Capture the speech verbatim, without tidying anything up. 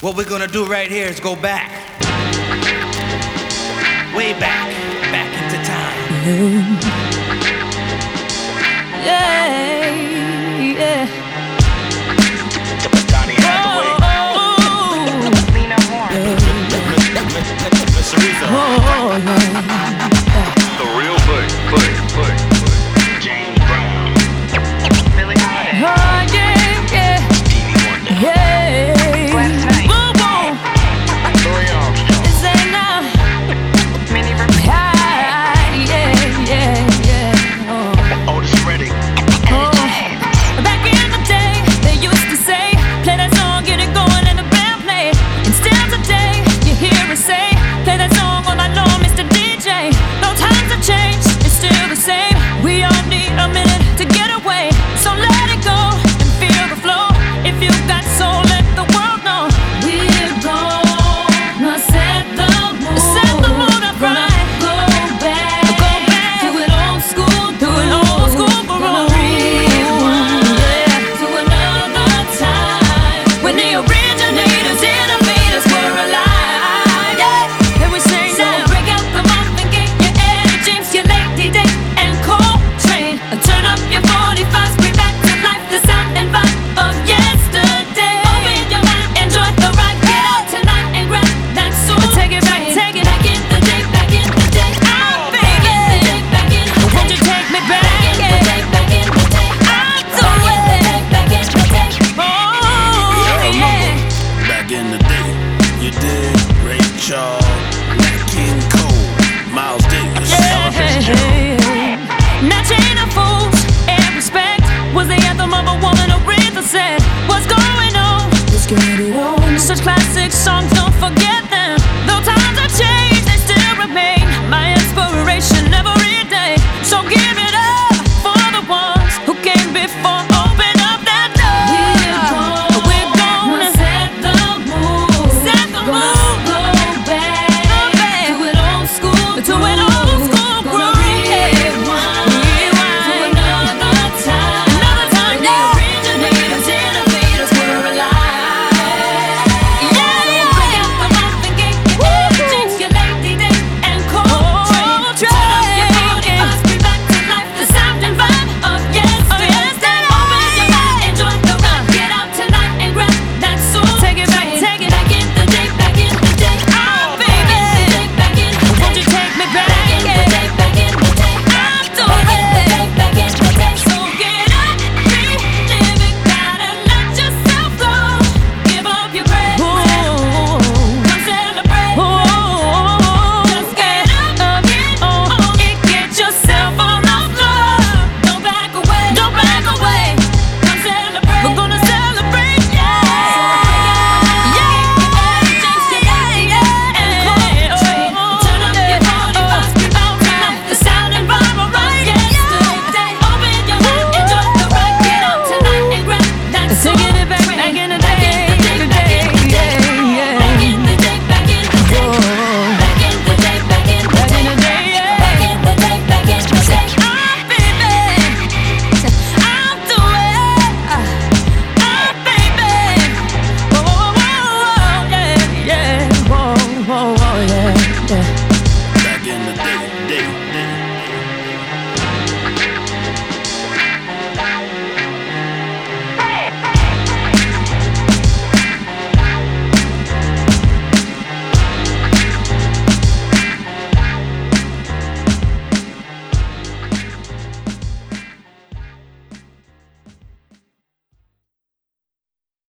What we're gonna do right here is go back, way back, back into time. Yeah, yeah. Donnie Hathaway. Oh, Lena Horne. Miss Aretha. oh, yeah. The real Bud, Bud, Bud, Bud. James Brown. Billie Holiday. Oh, yeah, yeah. Stevie Wonder. Yeah. Gladys Knight. Boom, boom. Louis Armstrong. It's ain't now. Minnie Riperton. Ah, yeah, yeah, yeah. Oh. Otis Redding. Oh. Back in the day, they used to say, play that song, get it going, and the band play. And still today, you hear us say, play that song all night long, Mister D J. No times have changed, it's still the same. We all need a minute to get away, so let it go and feel the flow. If you got soul, let the world know. We're gonna set the mood. Set the mood up right. Go back, go back, do it old school, do it old school, for real. To another time when the originators, innovators were alive. Yeah. And we sing so now. Break out the muffin, get your Eddie James, your Lady Day, and Coltrane. Turn up your forty-fives, bring back to life the sound and vibe of yesterday. Open your mind, enjoy the ride. Get out tonight and grab that soul. Take it back, take it back in the day, back in the day. I'm back in the day, back in the day. Won't you take me back? Back in the day, back in the day. I'm so ready, back in the day. Oh, yeah. Back in the day, you did Ray Charles, Nat King Cole, Miles Davis, Ella Fitzgerald. Now chain of fools and respect was the anthem of a woman. Aretha said, what's going on? Let's get it on. Such classic songs, don't forget that.